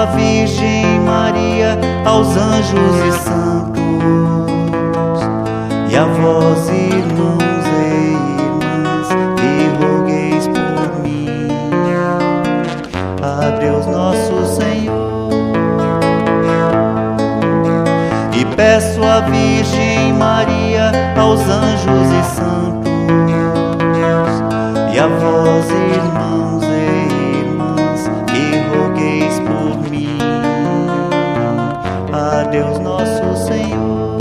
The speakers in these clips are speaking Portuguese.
à Virgem Maria, aos anjos e santos, e a vós, irmãos e irmãs, que rogueis por mim, a Deus nosso Senhor. E peço à Virgem Maria, aos anjos e santos, e a vós, irmãos e irmãs, que rogueis por mim, a Deus nosso Senhor.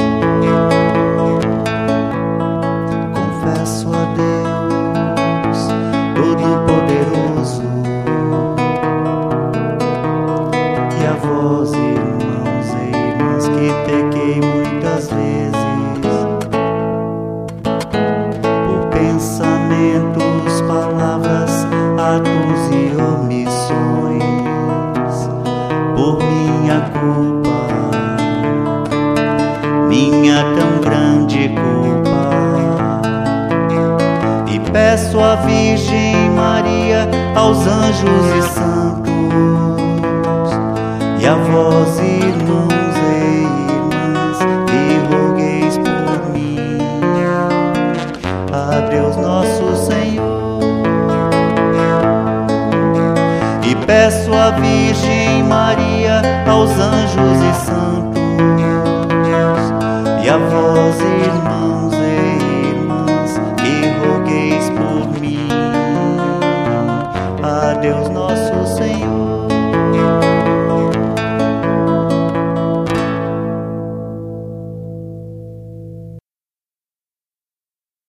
Confesso a Deus Todo-Poderoso e a vós, irmãos e irmãs, que pequei muitas vezes por pensamentos, palavras, atos e omissões, por minha culpa, minha tão grande culpa. E peço à Virgem Maria, aos anjos e santos, e a vós, irmãos e irmãs, que rogueis por mim, a Deus nosso Senhor. E peço à Virgem Maria, aos anjos e santos, e a vós,